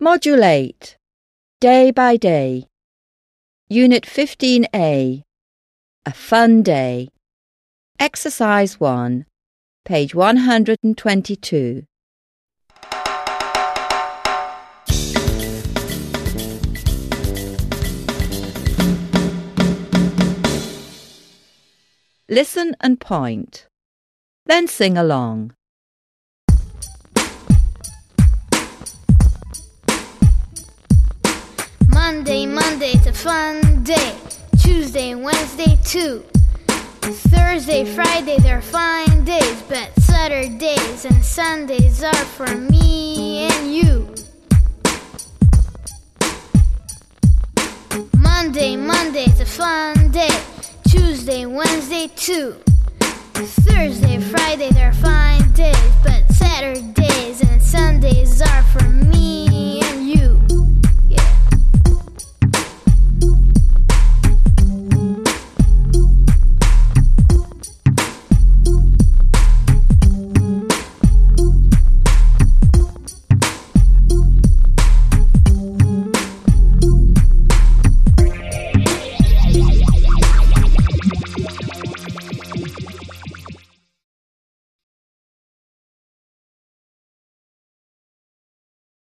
Modulate, day by day. Unit 15A, a fun day. Exercise 1, page 122. Listen and point. Then sing along. Monday's a fun day. Tuesday, Wednesday too. Thursday, Friday, they're fine days. But Saturdays and Sundays are for me and you. Monday's a fun day. Tuesday, Wednesday too. Thursday, Friday, they're fine days. But Saturdays and Sundays are for me